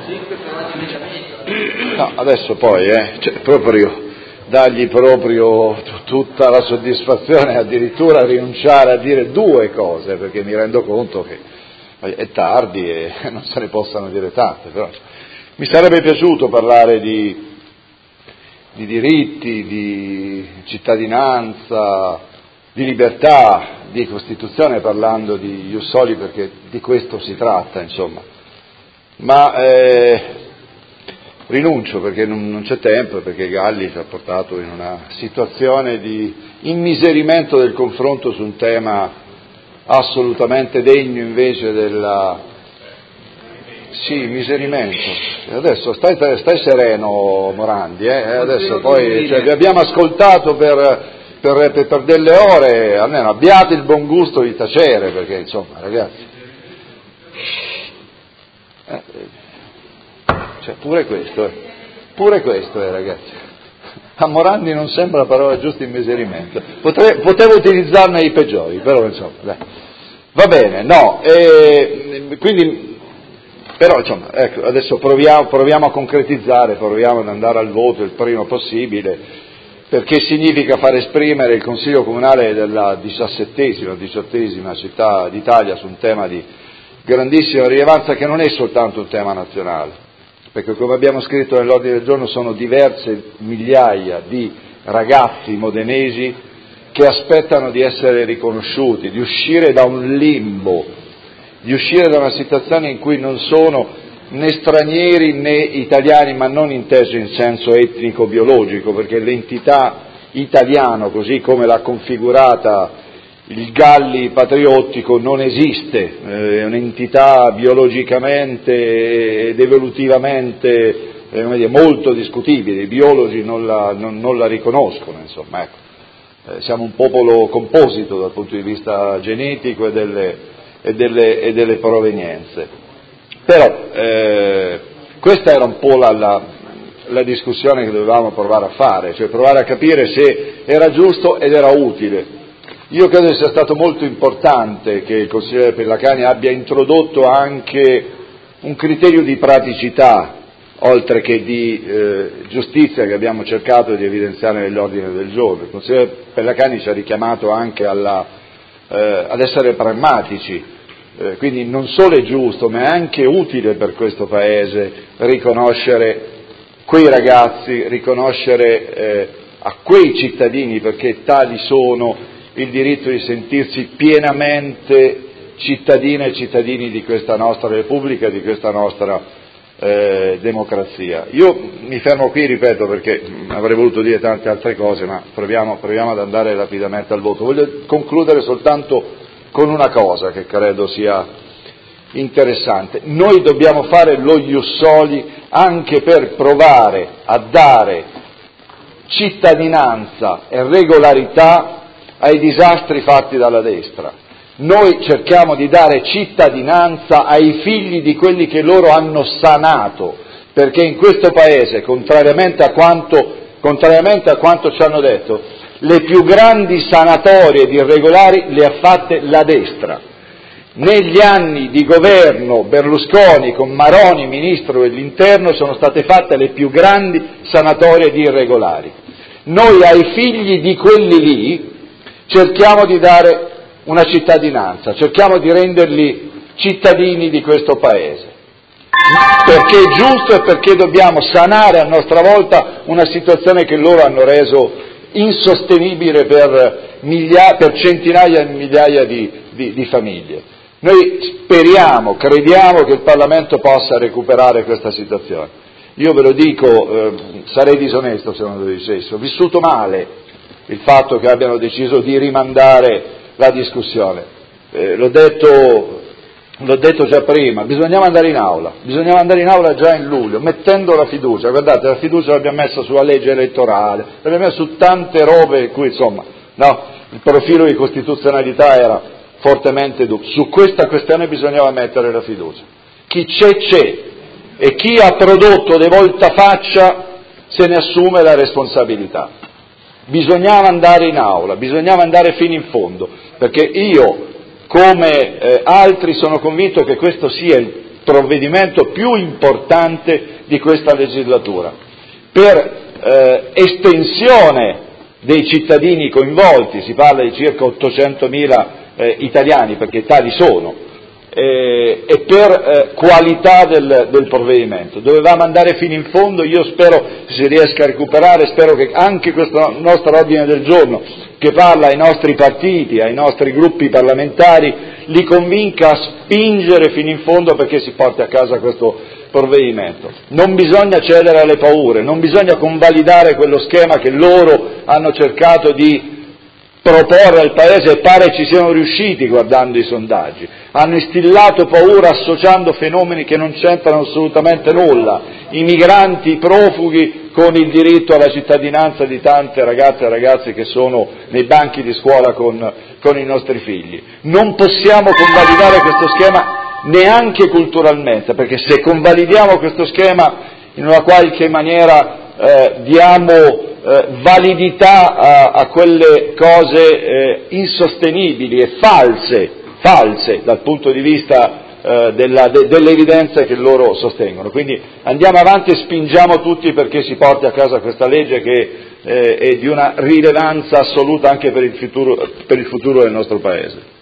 No, adesso poi, proprio dargli proprio tutta la soddisfazione, addirittura rinunciare a dire due cose, perché mi rendo conto che è tardi e non se ne possano dire tante, però mi sarebbe piaciuto parlare di diritti, di cittadinanza, di libertà, di Costituzione, parlando di ius soli, perché di questo si tratta, insomma. Ma rinuncio perché non c'è tempo, perché Galli ci ha portato in una situazione di immiserimento del confronto su un tema assolutamente degno invece della... Sì, miserimento. Adesso stai sereno, Morandi, adesso poi vi abbiamo ascoltato per delle ore, almeno abbiate il buon gusto di tacere, perché insomma, ragazzi, pure questo è, ragazzi. A Morandi non sembra la parola giusta immiserimento, potevo utilizzarne i peggiori, però insomma, dai. Va bene, no, quindi... Però insomma, ecco, adesso proviamo a concretizzare, proviamo ad andare al voto il prima possibile, perché significa far esprimere il Consiglio Comunale della 18ª città d'Italia su un tema di grandissima rilevanza, che non è soltanto un tema nazionale, perché come abbiamo scritto nell'ordine del giorno sono diverse migliaia di ragazzi modenesi che aspettano di essere riconosciuti, di uscire da un limbo, di uscire da una situazione in cui non sono né stranieri né italiani, ma non inteso in senso etnico-biologico, perché l'entità italiano, così come l'ha configurata il Galli patriottico, non esiste, è un'entità biologicamente ed evolutivamente molto discutibile, i biologi non la riconoscono, insomma, ecco. Siamo un popolo composito dal punto di vista genetico e delle provenienze. Però questa era un po' la discussione che dovevamo provare a fare, cioè provare a capire se era giusto ed era utile. Io credo che sia stato molto importante che il consigliere Pellacani abbia introdotto anche un criterio di praticità, oltre che di giustizia, che abbiamo cercato di evidenziare nell'ordine del giorno. Il consigliere Pellacani ci ha richiamato anche ad essere pragmatici, quindi non solo è giusto, ma è anche utile per questo Paese riconoscere quei ragazzi, riconoscere a quei cittadini, perché tali sono, il diritto di sentirsi pienamente cittadine e cittadini di questa nostra Repubblica, di questa nostra democrazia. Io mi fermo qui, ripeto, perché avrei voluto dire tante altre cose, ma proviamo ad andare rapidamente al voto. Voglio concludere soltanto con una cosa che credo sia interessante. Noi dobbiamo fare lo ius soli anche per provare a dare cittadinanza e regolarità ai disastri fatti dalla destra. Noi cerchiamo di dare cittadinanza ai figli di quelli che loro hanno sanato, perché in questo Paese, contrariamente a quanto ci hanno detto, le più grandi sanatorie di irregolari le ha fatte la destra. Negli anni di governo Berlusconi con Maroni ministro dell'Interno sono state fatte le più grandi sanatorie di irregolari. Noi ai figli di quelli lì cerchiamo di dare una cittadinanza, cerchiamo di renderli cittadini di questo Paese, perché è giusto e perché dobbiamo sanare a nostra volta una situazione che loro hanno reso insostenibile per centinaia e migliaia di famiglie. Noi crediamo che il Parlamento possa recuperare questa situazione. Io ve lo dico, sarei disonesto se non lo dicessi, ho vissuto male il fatto che abbiano deciso di rimandare la discussione. L'ho detto già prima, bisognava andare in aula già in luglio, mettendo la fiducia. Guardate, la fiducia l'abbiamo messa sulla legge elettorale, l'abbiamo messa su tante robe in cui, insomma, no, il profilo di costituzionalità era fortemente dubbio. Su questa questione bisognava mettere la fiducia. Chi c'è, e chi ha prodotto de voltafaccia se ne assume la responsabilità. Bisognava andare in aula, bisognava andare fino in fondo, perché io, come altri, sono convinto che questo sia il provvedimento più importante di questa legislatura, per estensione dei cittadini coinvolti, si parla di circa 800.000 italiani, perché tali sono, e per qualità del provvedimento. Dovevamo andare fino in fondo, io spero si riesca a recuperare, spero che anche questo nostro ordine del giorno, che parla ai nostri partiti, ai nostri gruppi parlamentari, li convinca a spingere fino in fondo perché si porti a casa questo provvedimento. Non bisogna cedere alle paure, non bisogna convalidare quello schema che loro hanno cercato di proporre al Paese, e pare ci siano riusciti guardando i sondaggi. Hanno instillato paura associando fenomeni che non c'entrano assolutamente nulla, i migranti, i profughi, con il diritto alla cittadinanza di tante ragazze e ragazzi che sono nei banchi di scuola con i nostri figli. Non possiamo convalidare questo schema neanche culturalmente, perché se convalidiamo questo schema in una qualche maniera diamo validità a quelle cose insostenibili e false dal punto di vista delle evidenze che loro sostengono. Quindi andiamo avanti e spingiamo tutti perché si porti a casa questa legge che è di una rilevanza assoluta anche per il futuro del nostro Paese.